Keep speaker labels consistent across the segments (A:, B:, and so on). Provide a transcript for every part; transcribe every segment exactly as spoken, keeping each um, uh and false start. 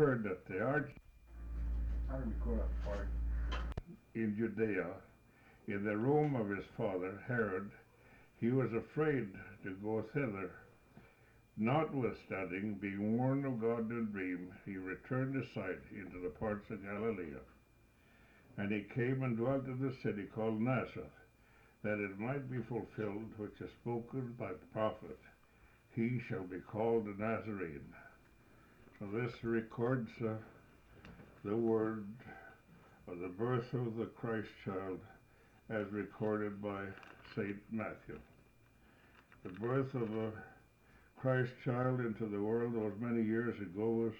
A: Heard that the arch in Judea, in the room of his father Herod, he was afraid to go thither. Notwithstanding, being warned of God in a dream, he returned aside into the parts of Galilee. And he came and dwelt in the city called Nazareth, that it might be fulfilled which is spoken by the prophet, he shall be called a Nazarene. So this records uh, the word of the birth of the Christ child as recorded by Saint Matthew. The birth of a Christ child into the world those many years ago was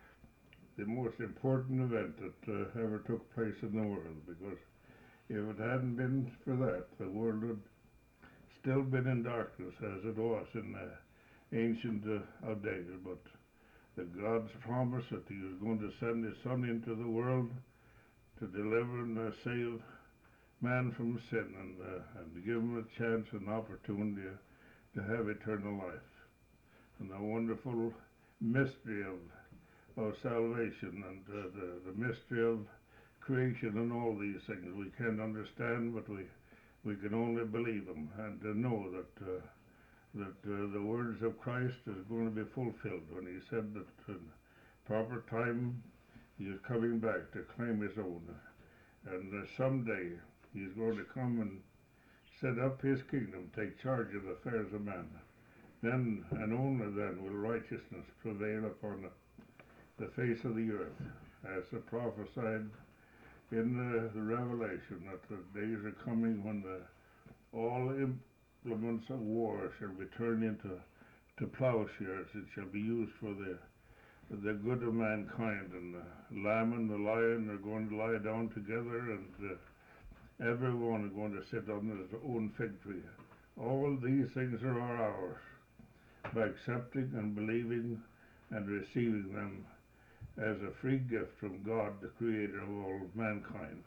A: the most important event that uh, ever took place in the world, because if it hadn't been for that, the world would still been in darkness as it was in the ancient uh, days. But the God's promise that he was going to send his son into the world to deliver and uh, save man from sin, and, uh, and give him a chance and opportunity to have eternal life. And the wonderful mystery of, of salvation, and uh, the, the mystery of creation, and all these things we can't understand, but we, we can only believe them, and to know that uh, that uh, the words of Christ is going to be fulfilled when he said that in proper time he is coming back to claim his own, and uh, someday he's going to come and set up his kingdom, take charge of the affairs of man. Then and only then will righteousness prevail upon the, the face of the earth, as prophesied in the, the Revelation, that the days are coming when the, all implements of war shall be turned into to plowshares. It shall be used for the the good of mankind, and the lamb and the lion are going to lie down together, and uh, everyone is going to sit on his own fig tree. All these things are ours by accepting and believing and receiving them as a free gift from God, the creator of all mankind.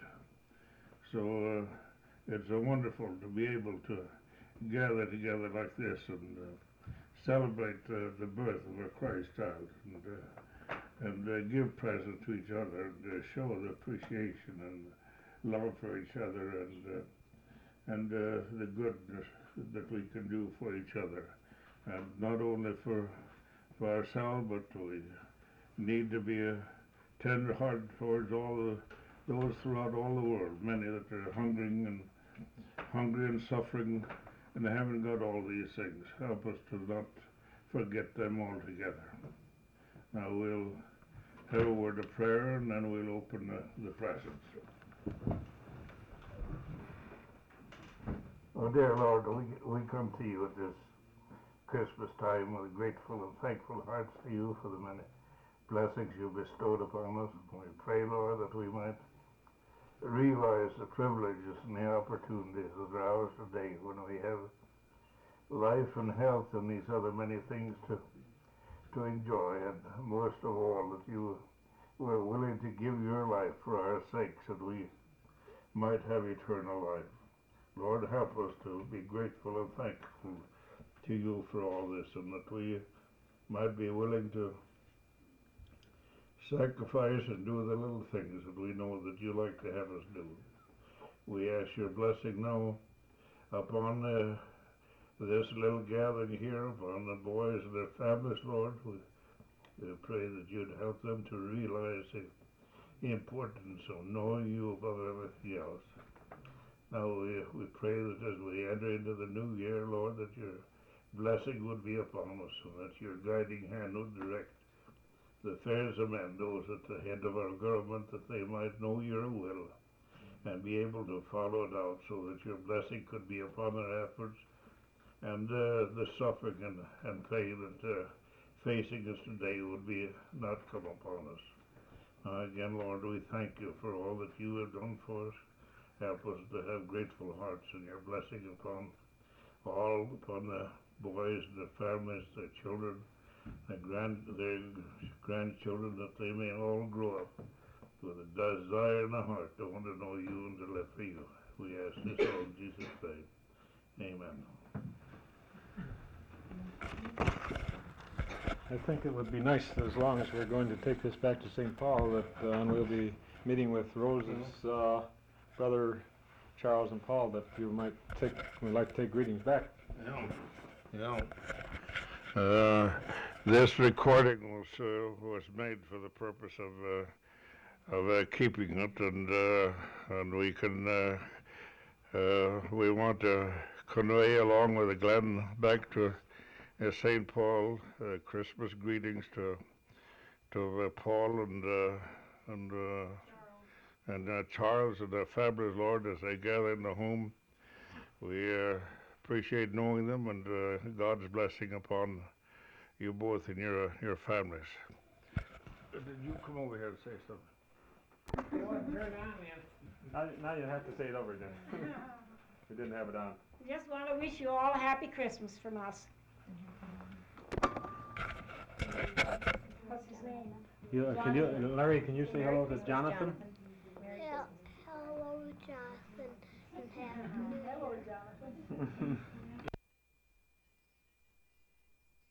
A: So uh, it's uh, wonderful to be able to gather together like this and uh, celebrate uh, the birth of a Christ child, and, uh, and uh, give presents to each other, and uh, show the appreciation and love for each other, and uh, and uh, the goodness that we can do for each other, and not only for for ourselves, but we need to be a tender heart towards all the, those throughout all the world, many that are hungering and hungry and suffering, and they haven't got all these things. Help us to not forget them altogether. Now we'll have a word of prayer, and then we'll open the, the presents. Oh, dear Lord, we, we come to you at this Christmas time with grateful and thankful hearts to you for the many blessings you bestowed upon us. We pray, Lord, that we might realize the privileges and the opportunities that are ours today, when we have life and health and these other many things to to enjoy, and most of all that you were willing to give your life for our sakes, that we might have eternal life. Lord, help us to be grateful and thankful to you for all this, and that we might be willing to sacrifice and do the little things that we know that you like to have us do. We ask your blessing now upon uh, this little gathering here, upon the boys and their families, Lord. We, we pray that you'd help them to realize the importance of knowing you above everything else. Now we, we pray that as we enter into the new year, Lord, that your blessing would be upon us, and that your guiding hand would direct the affairs of men, those at the head of our government, that they might know your will and be able to follow it out, so that your blessing could be upon their efforts, and uh, the suffering and, and pain that uh, facing us today would be not come upon us. Uh, again, Lord, we thank you for all that you have done for us. Help us to have grateful hearts, and your blessing upon all, upon the boys and their families, their children, their, grand, their grandchildren, that they may all grow up with a desire in the heart to want to know you and to live for you. We ask this all in Jesus' name. Amen.
B: I think it would be nice, as long as we're going to take this back to Saint Paul, that, uh, and we'll be meeting with Rose's, uh, brother Charles and Paul, that you might take, we'd like to take greetings back.
A: Yeah. Yeah. Uh, this recording was, uh, was made for the purpose of, uh, of, uh, keeping it, and, uh, and we can, uh, uh, we want to convey along with Glenn back to uh, Saint Paul, uh, Christmas greetings to, to uh, Paul and, uh, and, uh, and uh, Charles and their fabulous Lord as they gather in the home. We uh, appreciate knowing them, and uh, God's blessing upon you both and your uh, your families. Did you come over here to say something?
B: You want to turn it on, man? Now, now you have to say it over again. We didn't have it on.
C: Just want to wish you all a happy Christmas from us. What's his name?
B: You, uh, can you, Larry, can you say
C: Merry
B: hello to
C: Christmas,
B: Jonathan?
C: Merry
D: Hel-
C: Christmas.
D: Hello, Jonathan, and happy New Year.
C: Hello, Jonathan.